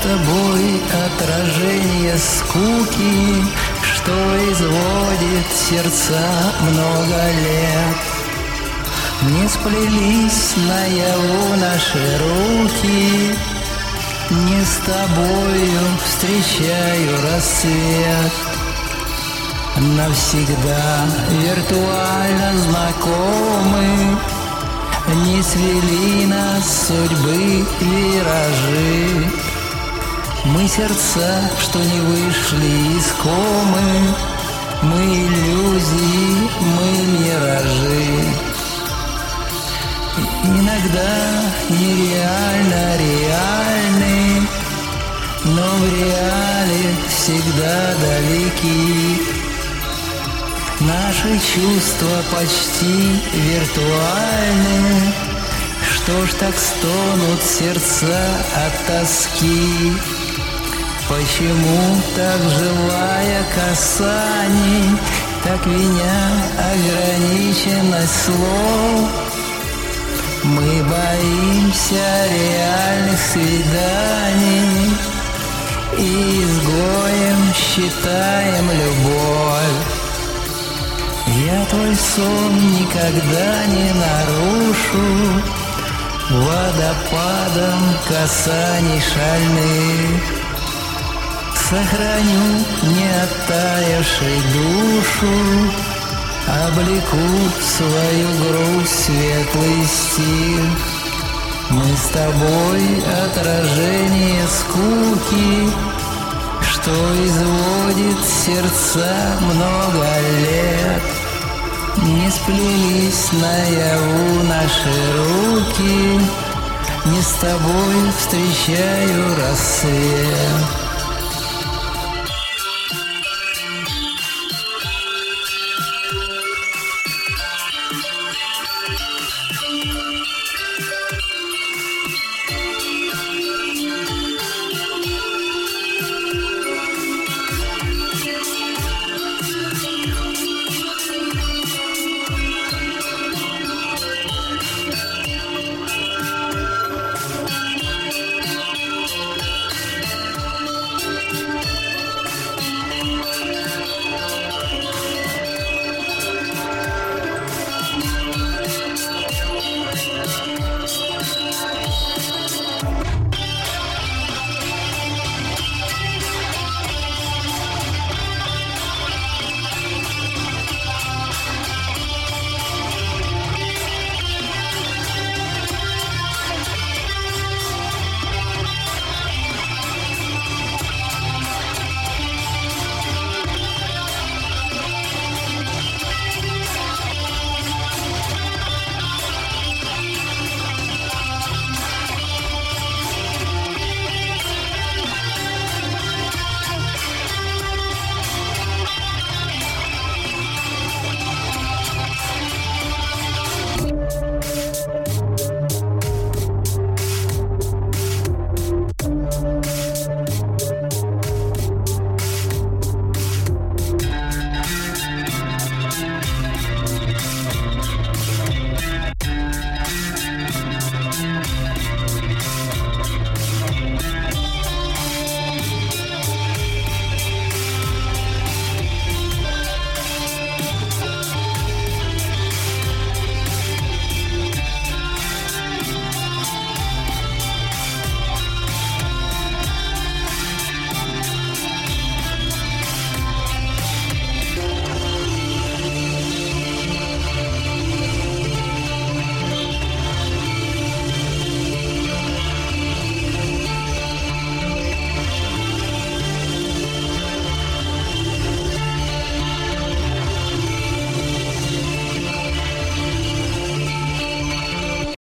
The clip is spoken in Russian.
тобой отражение скуки, что изводит сердца много лет. Не сплелись наяву наши руки, не с тобою встречаю рассвет. Навсегда виртуально знакомы, не свели нас судьбы виражи. Мы сердца, что не вышли из комы, мы иллюзии, мы миражи. Иногда нереально реальны, но в реале всегда далеки. Наши чувства почти виртуальны, что ж так стонут сердца от тоски? Почему так желая касаний, так виня ограниченность слов? Мы боимся реальных свиданий и изгоем считаем любовь. Я твой сон никогда не нарушу водопадом касаний шальных. Сохраню не оттаявшей душу, облеку свою грусть светлый стих. Мы с тобой отражение скуки, что изводит сердца много лет. Не сплелись наяву наши руки, не с тобой встречаю рассвет.